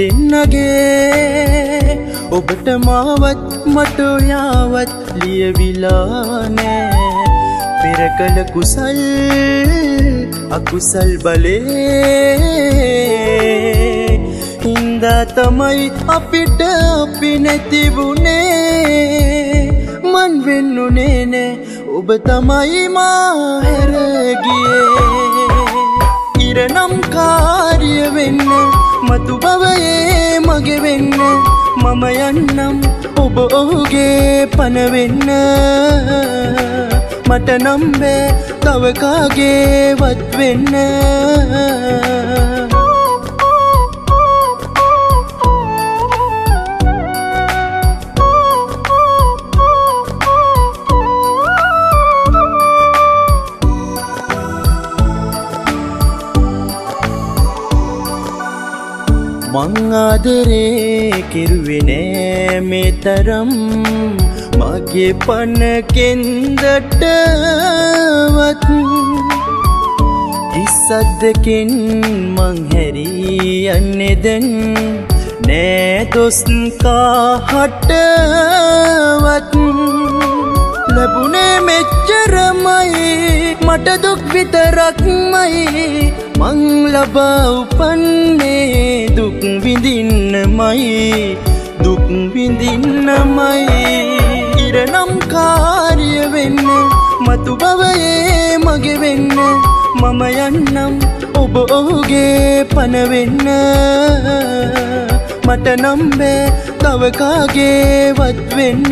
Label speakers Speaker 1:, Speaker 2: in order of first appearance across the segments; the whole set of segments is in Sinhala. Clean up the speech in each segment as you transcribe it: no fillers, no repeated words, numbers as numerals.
Speaker 1: දෙන්නගේ ඔබට මාවත් මට යාවත් ලියවිලා නෑ පෙර කළ කුසල් අකුසල් බලේ හින්දා තමයි අපිට අපි නැති වුනේ මන් වෙන්නුනේ නෑ ඔබ තමයි මා හැර ගියේ ඉරනම් කාර්ය වෙන්න මතු භවයේ මගේ වෙන්න මම යන්නම් ඔබ ඔහුගේ පන වෙන්න මට නම් බෑ තව කාගේවත් වෙන්න මං ආදරේ කෙරුවේ නෑ මේ තරම් මගේ පන කෙන්දටවත් ඉස්සද්දකින් මං හැරී යන්නේ දැන් නෑ දොස් කාහටවත් ලැබුණේ මෙච්චරමයි මට දුක් විතරක්මයි මං ලබා උපන්නේ දුක් විඳින්නමයි ඉරනම් කාර්ය වෙන්න මතු භවයේ මගේ වෙන්න මම යන්නම් ඔබ ඔහුගේ පන වෙන්න මට නම් බෑ තව කාගේවත් වෙන්න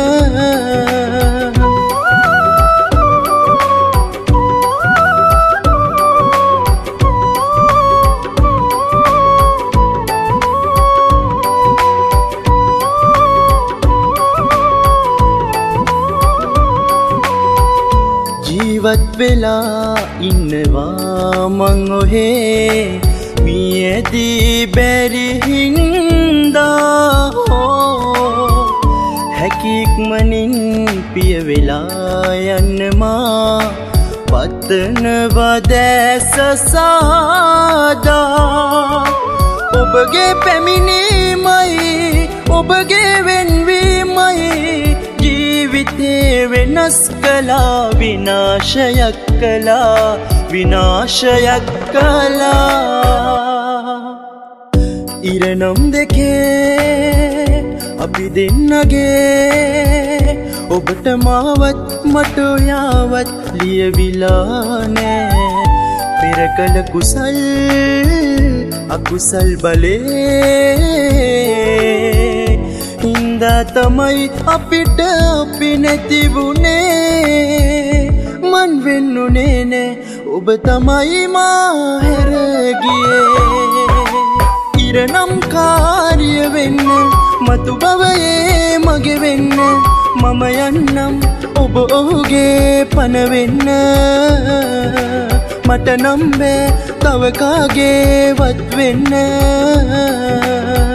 Speaker 1: ජීවත් වෙලා ඉන්නවා මං ඔහේ මියදී බැරි හින්දා හැකික්මනින් පිය වෙලා යන්නමා පතනවා දැස සාදා ඔබගේ පැමිණීමයි ඔබගේ වෙන්වීමයි ජීවිතේ වෙනස් කළා විනාශයක් කළා ඉරනම් දෙකේ අපි දෙන්නගේ ඔබට මාවත් මට යාවත් ලියවිලා නෑ පෙර කළ කුසල් අකුසල් බලේ හින්දා තමයි අපිට අපි නැති වුනේ මන් වෙන්නුනේ නෑ ඔබ තමයි මා හැර ගියේ ඉරනම් කාර්ය වෙන්න මතු භවයේ මගේ වෙන්න මම යන්නම් ඔබ ඔහුගේ පන වෙන්න මට නම් බෑ තව කාගේවත් වෙන්න